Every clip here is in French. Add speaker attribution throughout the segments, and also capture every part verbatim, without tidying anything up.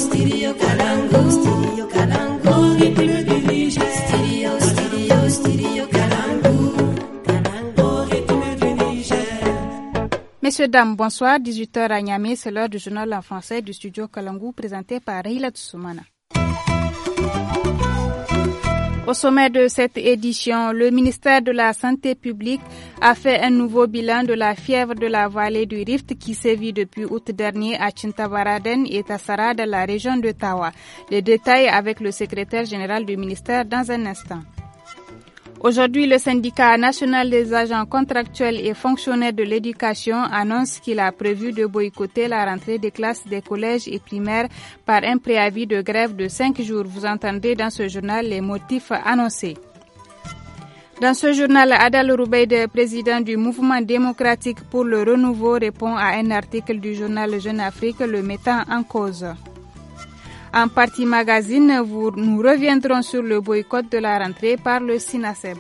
Speaker 1: Studio Kalangu, Studio Kalangu, rythme du Niger. Studio, studio, studio Kalangu, Kalangu, rythme du Niger.
Speaker 2: Messieurs, dames, bonsoir. dix-huit heures à Niamey, c'est l'heure du journal en français du Studio Kalangu présenté par Rahila Toussoumana. Au sommet de cette édition, le ministère de la Santé publique a fait un nouveau bilan de la fièvre de la vallée du Rift qui sévit depuis août dernier à Chintabaraden et Tassara dans la région de Tawa. Les détails avec le secrétaire général du ministère dans un instant. Aujourd'hui, le syndicat national des agents contractuels et fonctionnaires de l'éducation annonce qu'il a prévu de boycotter la rentrée des classes des collèges et primaires par un préavis de grève de cinq jours. Vous entendrez dans ce journal les motifs annoncés. Dans ce journal, Adal Roubeide, président du mouvement démocratique pour le renouveau, répond à un article du journal Jeune Afrique le mettant en cause. En partie magazine, vous, nous reviendrons sur le boycott de la rentrée par le SINASEB.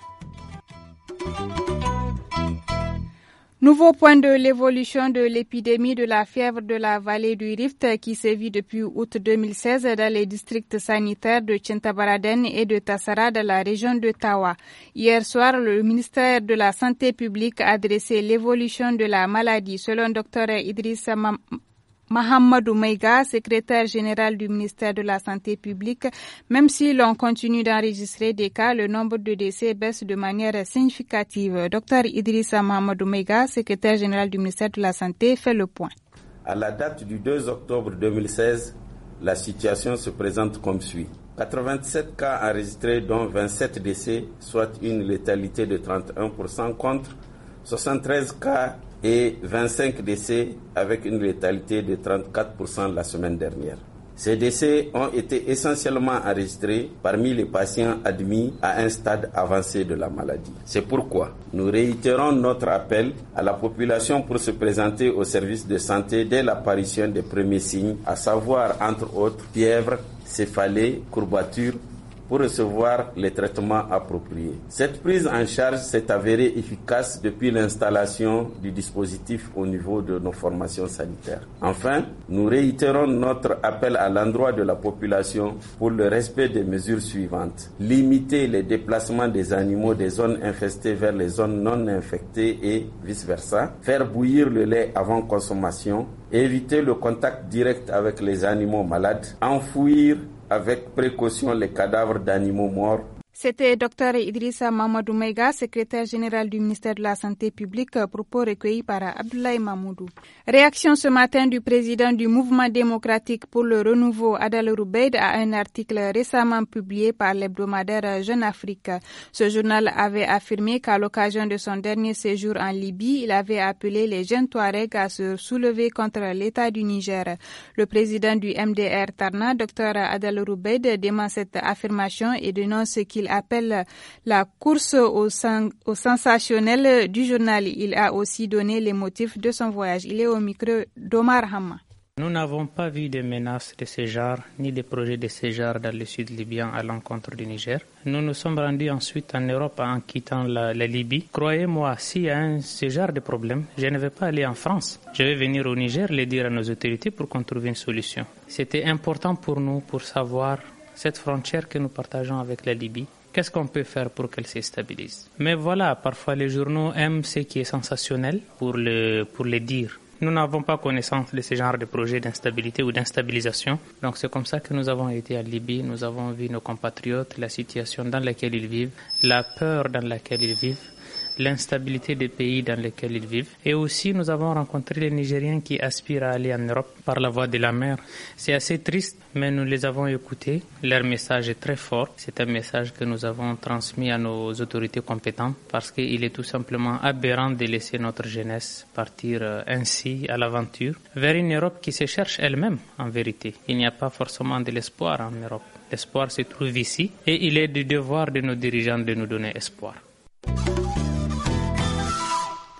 Speaker 2: Nouveau point de l'évolution de l'épidémie de la fièvre de la vallée du Rift qui sévit depuis août deux mille seize dans les districts sanitaires de Chintabaraden et de Tassara dans la région de Tawa. Hier soir, le ministère de la Santé publique a adressé l'évolution de la maladie selon Dr Idrissa Mam Mahamadou Maïga, secrétaire général du ministère de la Santé publique. Même si l'on continue d'enregistrer des cas, le nombre de décès baisse de manière significative. Dr Idrissa Mahamadou Maïga, secrétaire général du ministère de la Santé, fait le point.
Speaker 3: À la date du deux octobre deux mille seize, la situation se présente comme suit. quatre-vingt-sept cas enregistrés, dont vingt-sept décès, soit une létalité de trente et un pour cent contre soixante-treize cas et vingt-cinq décès avec une létalité de trente-quatre pour cent la semaine dernière. Ces décès ont été essentiellement enregistrés parmi les patients admis à un stade avancé de la maladie. C'est pourquoi nous réitérons notre appel à la population pour se présenter au service de santé dès l'apparition des premiers signes, à savoir entre autres fièvre, céphalée, courbature, pour recevoir les traitements appropriés. Cette prise en charge s'est avérée efficace depuis l'installation du dispositif au niveau de nos formations sanitaires. Enfin, nous réitérons notre appel à l'endroit de la population pour le respect des mesures suivantes. Limiter les déplacements des animaux des zones infestées vers les zones non infectées et vice-versa. Faire bouillir le lait avant consommation. Éviter le contact direct avec les animaux malades. Enfouir avec précaution les cadavres d'animaux morts.
Speaker 2: C'était Dr Idrissa Mamadou Maïga, secrétaire général du ministère de la Santé publique, propos recueillis par Abdoulaye Mamoudou. Réaction ce matin du président du mouvement démocratique pour le renouveau, Adal Roubeide, à un article récemment publié par l'hebdomadaire Jeune Afrique. Ce journal avait affirmé qu'à l'occasion de son dernier séjour en Libye, il avait appelé les jeunes Touaregs à se soulever contre l'État du Niger. Le président du M D R Tarna, Dr Adal Roubeide, dément cette affirmation et dénonce qu'il appelle la course au, sen- au sensationnel du journal. Il a aussi donné les motifs de son voyage. Il est au micro d'Omar Hamma.
Speaker 4: Nous n'avons pas vu de menaces de ce genre, ni de projets de ce genre dans le sud libyen à l'encontre du Niger. Nous nous sommes rendus ensuite en Europe en quittant la, la Libye. Croyez-moi, s'il y a un, ce genre de problème, je ne vais pas aller en France. Je vais venir au Niger, le dire à nos autorités pour qu'on trouve une solution. C'était important pour nous pour savoir cette frontière que nous partageons avec la Libye. Qu'est-ce qu'on peut faire pour qu'elle se stabilise? Mais voilà, parfois les journaux aiment ce qui est sensationnel pour le, pour le dire. Nous n'avons pas connaissance de ce genre de projet d'instabilité ou d'instabilisation. Donc c'est comme ça que nous avons été à Libye. Nous avons vu nos compatriotes, la situation dans laquelle ils vivent, la peur dans laquelle ils vivent, l'instabilité des pays dans lesquels ils vivent. Et aussi, nous avons rencontré les Nigériens qui aspirent à aller en Europe par la voie de la mer. C'est assez triste, mais nous les avons écoutés. Leur message est très fort. C'est un message que nous avons transmis à nos autorités compétentes parce qu'il est tout simplement aberrant de laisser notre jeunesse partir ainsi à l'aventure vers une Europe qui se cherche elle-même, en vérité. Il n'y a pas forcément de l'espoir en Europe. L'espoir se trouve ici et il est du devoir de nos dirigeants de nous donner espoir.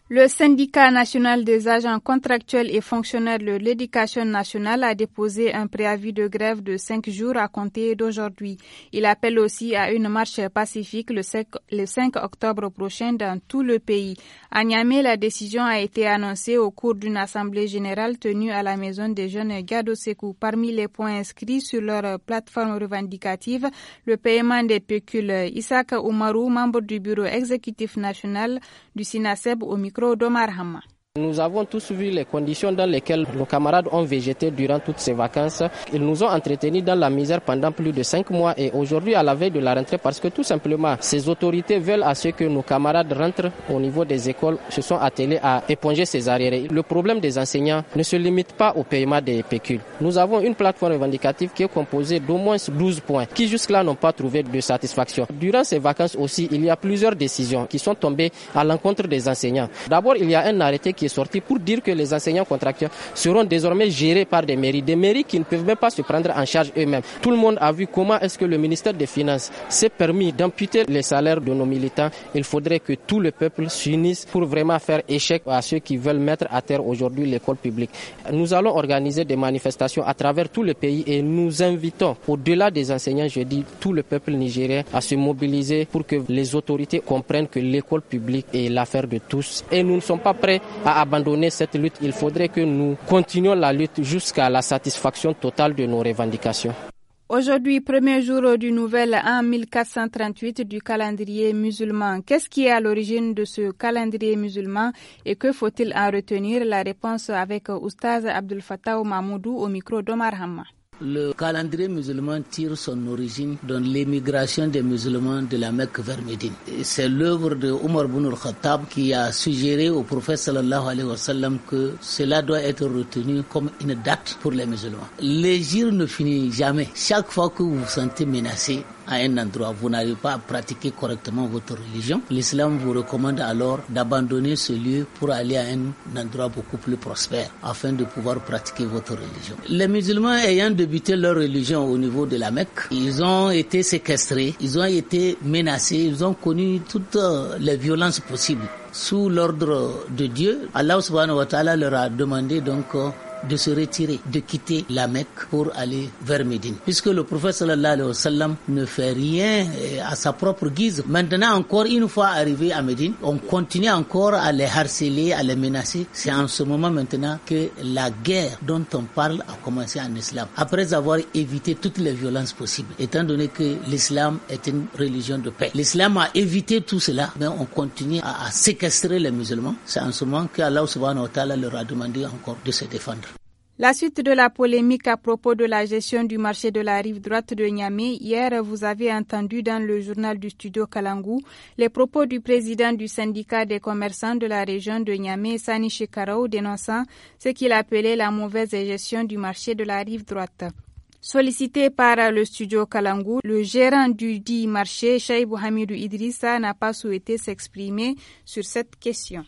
Speaker 2: Le syndicat national des agents contractuels et fonctionnaires de l'éducation nationale a déposé un préavis de grève de cinq jours à compter d'aujourd'hui. Il appelle aussi à une marche pacifique le cinq octobre prochain dans tout le pays. À Niamey, la décision a été annoncée au cours d'une assemblée générale tenue à la maison des jeunes Gado Sekou. Parmi les points inscrits sur leur plateforme revendicative, le paiement des pécules. Isaka Oumarou, membre du bureau exécutif national du SINASEB, au micro d'Omar Hamma.
Speaker 5: Nous avons tous vu les conditions dans lesquelles nos camarades ont végété durant toutes ces vacances. Ils nous ont entretenus dans la misère pendant plus de cinq mois et aujourd'hui à la veille de la rentrée parce que tout simplement ces autorités veulent à ce que nos camarades rentrent au niveau des écoles, se sont attelés à éponger ces arriérés. Le problème des enseignants ne se limite pas au paiement des pécules. Nous avons une plateforme revendicative qui est composée d'au moins douze points qui jusque-là n'ont pas trouvé de satisfaction. Durant ces vacances aussi, il y a plusieurs décisions qui sont tombées à l'encontre des enseignants. D'abord, il y a un arrêté qui est sorti pour dire que les enseignants contractuels seront désormais gérés par des mairies, des mairies qui ne peuvent même pas se prendre en charge eux-mêmes. Tout le monde a vu comment est-ce que le ministère des Finances s'est permis d'amputer les salaires de nos militants. Il faudrait que tout le peuple s'unisse pour vraiment faire échec à ceux qui veulent mettre à terre aujourd'hui l'école publique. Nous allons organiser des manifestations à travers tout le pays et nous invitons, au-delà des enseignants, je dis tout le peuple nigérien à se mobiliser pour que les autorités comprennent que l'école publique est l'affaire de tous et nous ne sommes pas prêts à abandonner cette lutte. Il faudrait que nous continuions la lutte jusqu'à la satisfaction totale de nos revendications.
Speaker 2: Aujourd'hui, premier jour du nouvel an mille quatre cent trente-huit du calendrier musulman. Qu'est-ce qui est à l'origine de ce calendrier musulman et que faut-il en retenir? La réponse avec Oustaz Abdel Fattah Mahmoudou au micro d'Omar Hamma.
Speaker 6: Le calendrier musulman tire son origine dans l'émigration des musulmans de la Mecque vers Médine. C'est l'œuvre de Omar ibn al-Khattab qui a suggéré au prophète sallallahu alayhi wa sallam que cela doit être retenu comme une date pour les musulmans. L'hégire ne finit jamais. Chaque fois que vous vous sentez menacé à un endroit, vous n'arrivez pas à pratiquer correctement votre religion, l'islam vous recommande alors d'abandonner ce lieu pour aller à un endroit beaucoup plus prospère afin de pouvoir pratiquer votre religion. Les musulmans ayant débuté leur religion au niveau de la Mecque, ils ont été séquestrés, ils ont été menacés, ils ont connu toutes les violences possibles. Sous l'ordre de Dieu, Allah subhanahu wa ta'ala leur a demandé donc de se retirer, de quitter la Mecque pour aller vers Médine. Puisque le prophète sallallahu alayhi wa sallam ne fait rien à sa propre guise. Maintenant, encore une fois arrivé à Médine, on continue encore à les harceler, à les menacer. C'est en ce moment maintenant que la guerre dont on parle a commencé en islam. Après avoir évité toutes les violences possibles, étant donné que l'islam est une religion de paix. L'islam a évité tout cela, mais on continue à, à séquestrer les musulmans. C'est en ce moment que Allah subhanahu wa ta'ala leur a demandé encore de se défendre.
Speaker 2: La suite de la polémique à propos de la gestion du marché de la rive droite de Niamey. Hier, vous avez entendu dans le journal du studio Kalangou les propos du président du syndicat des commerçants de la région de Niamey, Sani Shekarao, dénonçant ce qu'il appelait la mauvaise gestion du marché de la rive droite. Sollicité par le studio Kalangou, le gérant du dit marché, Chaïbou Hamidou Idrissa, n'a pas souhaité s'exprimer sur cette question.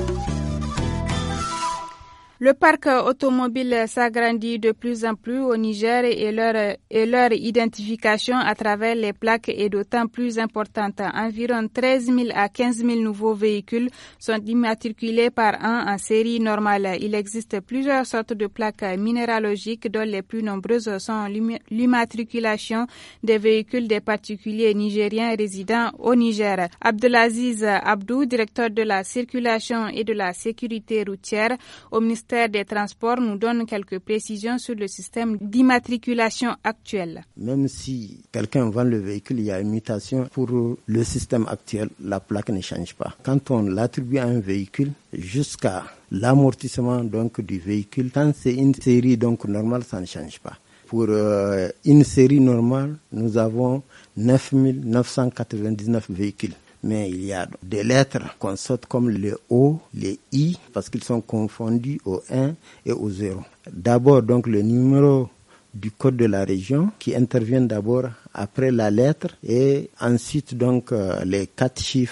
Speaker 2: Le parc automobile s'agrandit de plus en plus au Niger et leur, et leur identification à travers les plaques est d'autant plus importante. Environ treize mille à quinze mille nouveaux véhicules sont immatriculés par an en série normale. Il existe plusieurs sortes de plaques minéralogiques dont les plus nombreuses sont l'immatriculation des véhicules des particuliers nigériens résidant au Niger. Abdelaziz Abdou, directeur de la circulation et de la sécurité routière au ministère des Transports, nous donne quelques précisions sur le système d'immatriculation actuel.
Speaker 7: Même si quelqu'un vend le véhicule, il y a une mutation pour le système actuel, la plaque ne change pas. Quand on l'attribue à un véhicule, jusqu'à l'amortissement donc du véhicule, quand c'est une série donc normale, ça ne change pas. Pour euh, une série normale, nous avons neuf mille neuf cent quatre-vingt-dix-neuf véhicules. Mais il y a des lettres qu'on saute comme le O, les I, parce qu'ils sont confondus au un et au zéro. D'abord, donc, le numéro du code de la région qui intervient d'abord après la lettre et ensuite, donc, euh, les quatre chiffres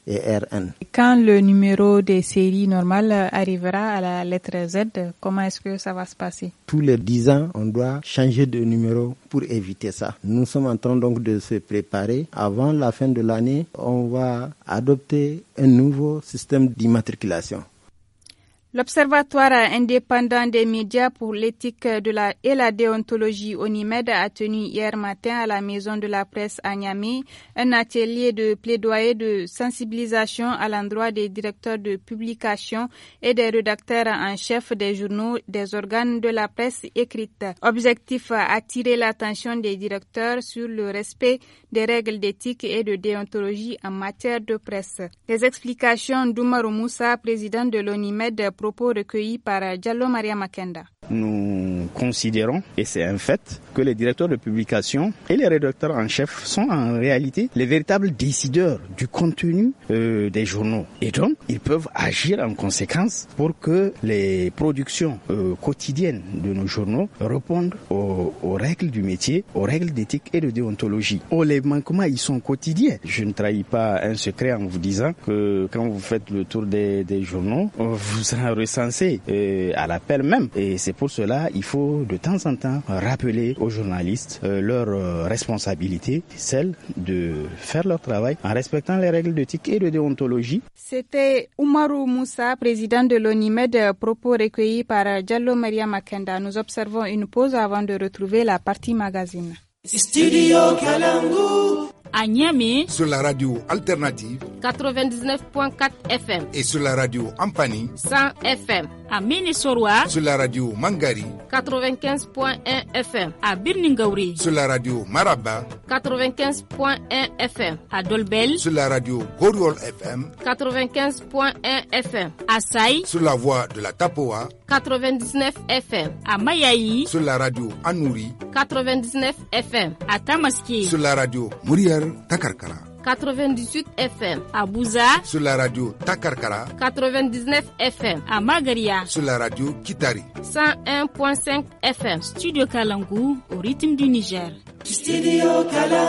Speaker 7: et R N.
Speaker 2: Quand le numéro des séries normales arrivera à la lettre Z, comment est-ce que ça va se passer?
Speaker 7: Tous les dix ans, on doit changer de numéro pour éviter ça. Nous sommes en train donc de se préparer. Avant la fin de l'année, on va adopter un nouveau système d'immatriculation.
Speaker 2: L'Observatoire indépendant des médias pour l'éthique de la et la déontologie ONIMED a tenu hier matin à la Maison de la Presse à Niamey un atelier de plaidoyer de sensibilisation à l'endroit des directeurs de publication et des rédacteurs en chef des journaux des organes de la presse écrite. Objectif, attirer l'attention des directeurs sur le respect des règles d'éthique et de déontologie en matière de presse. Les explications d'Oumarou Moussa, président de l'ONIMED, propos recueillis par Diallo Maria Makenda.
Speaker 8: Nous considérons, et c'est un fait, que les directeurs de publication et les rédacteurs en chef sont en réalité les véritables décideurs du contenu euh, des journaux. Et donc, ils peuvent agir en conséquence pour que les productions euh, quotidiennes de nos journaux répondent aux, aux règles du métier, aux règles d'éthique et de déontologie. Oh, les manquements, ils sont quotidiens. Je ne trahis pas un secret en vous disant que quand vous faites le tour des, des journaux, vous serez recensé euh, à l'appel même. Et c'est pour cela, il faut de temps en temps rappeler aux journalistes euh, leur euh, responsabilité, celle de faire leur travail en respectant les règles d'éthique et de déontologie.
Speaker 2: C'était Oumarou Moussa, président de l'ONIMED, propos recueillis par Diallo Maria Makenda. Nous observons une pause avant de retrouver la partie magazine.
Speaker 1: Studio Kalangu.
Speaker 9: À Niamey,
Speaker 10: sur la radio alternative
Speaker 9: quatre-vingt-dix-neuf virgule quatre F M
Speaker 10: et sur la radio Ampani
Speaker 9: cent F M. À Ménesoroa,
Speaker 10: sur la radio Mangari
Speaker 9: quatre-vingt-quinze virgule un F M. À Birningaouri,
Speaker 10: sur la radio Maraba
Speaker 9: quatre-vingt-quinze virgule un F M. À Dolbel,
Speaker 10: sur la radio Goriol F M
Speaker 9: quatre-vingt-quinze virgule un F M. À Saï,
Speaker 10: sur la voix de la Tapoa
Speaker 9: quatre-vingt-dix-neuf F M. À Mayaï,
Speaker 10: sur la radio Anouri
Speaker 9: quatre-vingt-dix-neuf F M. À Tamaski,
Speaker 10: sur la radio Mourière Takarkara
Speaker 9: quatre-vingt-dix-huit F M. À Bouza,
Speaker 10: sur la radio Takarkara
Speaker 9: quatre-vingt-dix-neuf F M. À Magaria,
Speaker 10: sur la radio Kitari
Speaker 9: cent un virgule cinq F M. Studio Kalangu, au rythme du Niger.
Speaker 1: Studio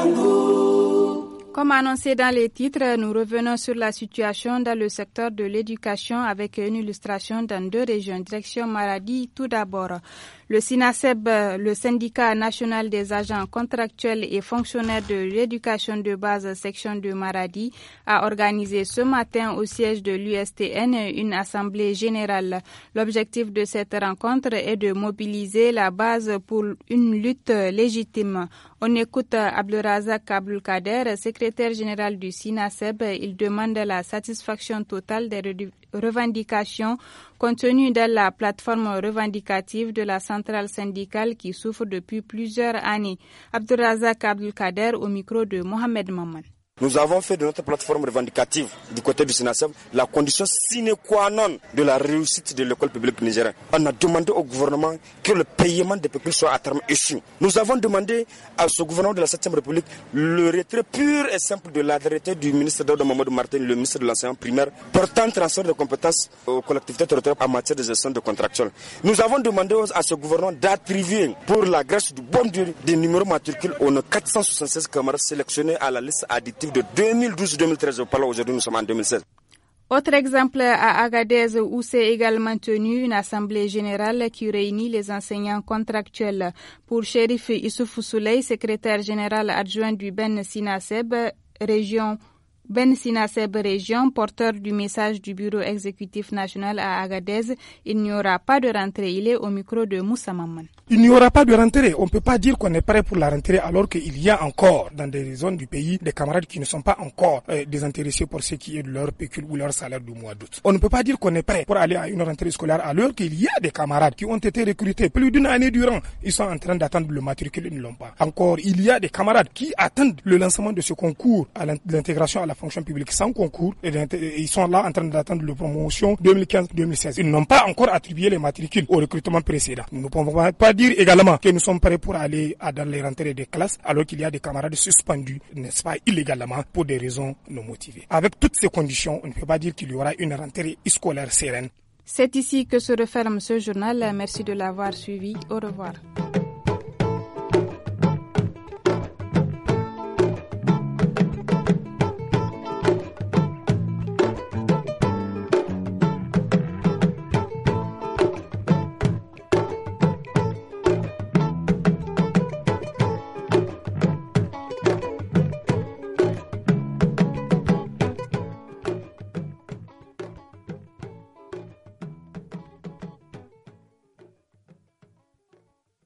Speaker 1: Kalangu.
Speaker 2: Comme annoncé dans les titres, nous revenons sur la situation dans le secteur de l'éducation avec une illustration dans deux régions. Direction Maradi, tout d'abord. Le SINASEB, le syndicat national des agents contractuels et fonctionnaires de l'éducation de base section de Maradi, a organisé ce matin au siège de l'U S T N une assemblée générale. L'objectif de cette rencontre est de mobiliser la base pour une lutte légitime. On écoute Abdelrazak Abdelkader, secrétaire général du SINASEB. Il demande la satisfaction totale des revendications contenues dans la plateforme revendicative de la centrale syndicale qui souffre depuis plusieurs années. Abdelrazak Abdelkader au micro de Mohamed Maman.
Speaker 11: Nous avons fait de notre plateforme revendicative du côté du SINASEB la condition sine qua non de la réussite de l'école publique nigérienne. On a demandé au gouvernement que le paiement des pécules soit à terme échu. Nous avons demandé à ce gouvernement de la septième République le retrait pur et simple de l'arrêté du ministre Daouda Mamadou Martin, le ministre de l'enseignement primaire, portant transfert de compétences aux collectivités territoriales en matière de gestion de contractuels. Nous avons demandé à ce gouvernement d'attribuer pour la grâce du bon Dieu des numéros matricules aux quatre cent soixante-seize camarades sélectionnés à la liste additive de deux mille douze deux mille treize. Aujourd'hui, nous sommes en deux mille seize.
Speaker 2: Autre exemple à Agadez où s'est également tenue une assemblée générale qui réunit les enseignants contractuels. Pour Chérif Issoufou Souley, secrétaire général adjoint du Ben Sinaseb, région Ben Sinaseb région, porteur du message du bureau exécutif national à Agadez, il n'y aura pas de rentrée. Il est au micro de Moussa Maman.
Speaker 12: Il n'y aura pas de rentrée. On ne peut pas dire qu'on est prêt pour la rentrée alors qu'il y a encore dans des zones du pays des camarades qui ne sont pas encore euh, désintéressés pour ce qui est de leur pécule ou leur salaire du mois d'août. On ne peut pas dire qu'on est prêt pour aller à une rentrée scolaire alors qu'il y a des camarades qui ont été recrutés plus d'une année durant. Ils sont en train d'attendre le matricule, ils ne l'ont pas. Encore, il y a des camarades qui attendent le lancement de ce concours à l'intégration à la fonction publique sans concours et ils sont là en train d'attendre la promotion deux mille quinze deux mille seize. Ils n'ont pas encore attribué les matricules au recrutement précédent. Nous ne pouvons pas dire également que nous sommes prêts pour aller à dans les rentrées des classes alors qu'il y a des camarades suspendus, n'est-ce pas, illégalement pour des raisons non motivées. Avec toutes ces conditions, on ne peut pas dire qu'il y aura une rentrée scolaire sereine.
Speaker 2: C'est ici que se referme ce journal. Merci de l'avoir suivi. Au revoir.